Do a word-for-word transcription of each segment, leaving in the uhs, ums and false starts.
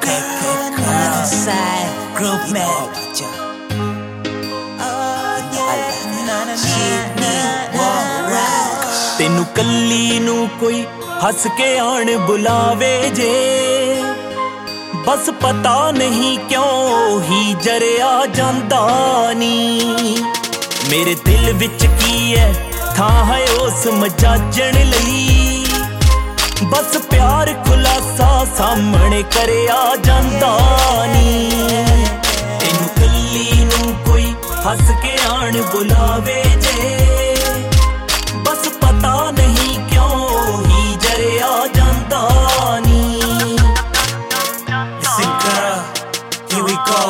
तेनू कल्ली नू कोई हस के आन बुलावे जे, बस पता नहीं क्यों ही जरिया जांदा नी। मेरे दिल विच की है थां है उस मजाजण लई, बस प्यार खुलासा सामने करया जांदा नी। तेनू कल्ली नू कोई हस के आन बुलावे जे, बस पता नहीं क्यों ही जरिया जांदा नी। Listen girl, here we go.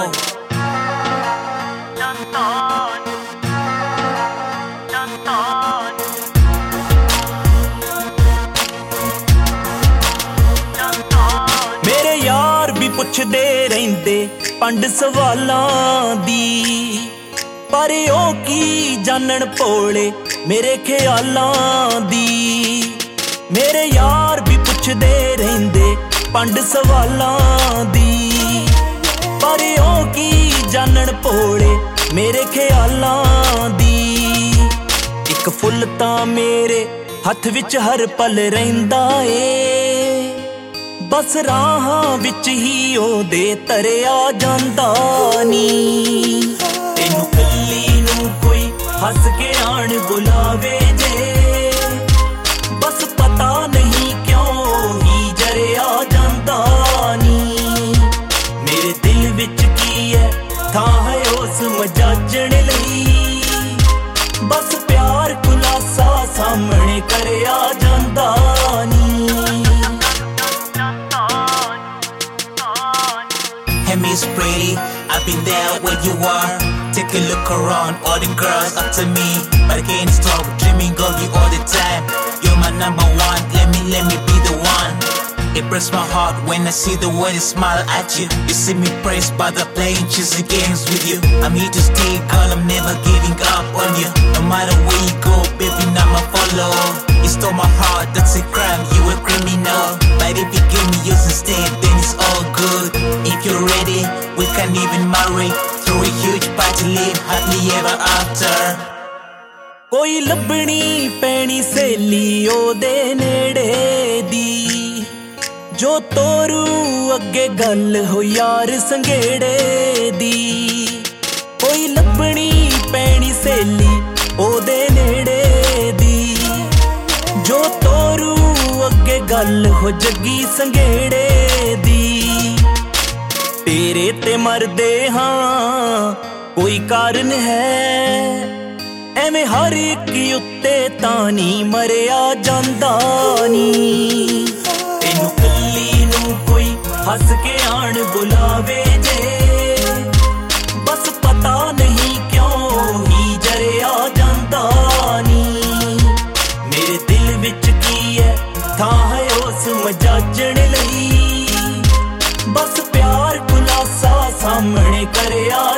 मेरे यार भी पुछदे रहिंदे पंड सवालां दी, पर ओ की जानन भोले मेरे ख्यालां दी। मेरे यार भी पुछदे रहिंदे पंड सवालां दी, पर ओ की जानन भोले मेरे ख्यालां दी। इक फुल तां मेरे हथ विच हर पल रहिंदा ए, बस राहां विच ही ओदे तरया जांदा नी। तेनू कल्ली नू कोई हस के आन बुलावे जे, बस पता नहीं क्यों ही जरिया जांदा नी। मेरे दिल विच की है थां है उस मजाजण लई, बस प्यार खुलासा सामने करया जांदा नी। Hey Miss Pretty, I've been there where you are. Take a look around, all the girls after me, but I can't stop dreaming of you all the time. You're my number one, let me, let me be the one. It breaks my heart when I see the way they smile at you. You see me praised by the playing choosing games with you. I'm here to stay, girl, I'm never giving up on you. No matter where you go, baby, I'm a follow. You stole my heart, that's a crime, you a criminal. But if you give me yours instead, then it's all good. If you're ready, we can even marry. Throw a huge party, live happily ever after. कोई लभनी पैनी सहेली ओदे नेड़े दी, जो तोरू अगे गल हो यार संगेड़े दी। कोई लभनी पैनी सहेली ओदे नेड़े दी, जो तोरू अगे गल हो जगी संगेड़े दी। तेरे ते मरदे हाँ कोई कारण है, एवें हर एक उत्ते तां नी मरिया जांदा नी। तेनू कल्ली नू कोई हस के आन बुलावे जे, बस पता नहीं क्यों ही जरिया जांदा नी। मेरे दिल विच की है थां है उस मजाजण लई, बस प्यार खुलासा सामने करया